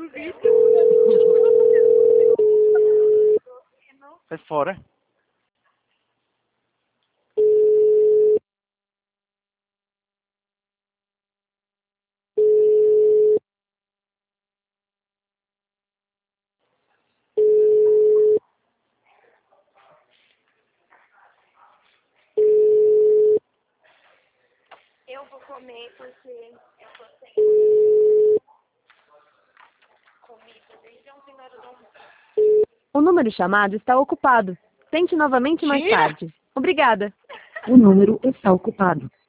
Sai fora. Eu vou comer porque eu tô sem comida desde ontem na hora do almoço. O número chamado está ocupado. Tente novamente mais Tira! tarde. Obrigada. O número está ocupado.